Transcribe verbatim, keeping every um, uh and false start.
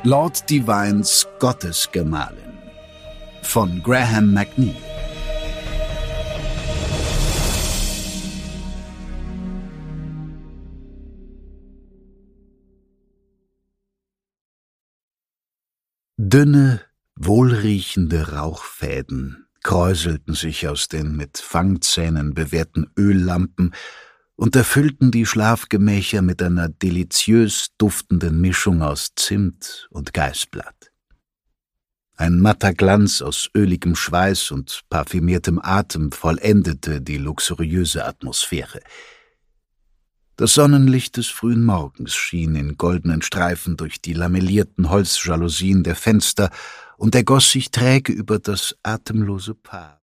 Lord Divines Gottesgemahlin von Graham McNeill. Dünne, wohlriechende Rauchfäden kräuselten sich aus den mit Fangzähnen bewehrten Öllampen und erfüllten die Schlafgemächer mit einer deliziös duftenden Mischung aus Zimt und Geißblatt. Ein matter Glanz aus öligem Schweiß und parfümiertem Atem vollendete die luxuriöse Atmosphäre. Das Sonnenlicht des frühen Morgens schien in goldenen Streifen durch die lamellierten Holzjalousien der Fenster und ergoss sich träge über das atemlose Paar.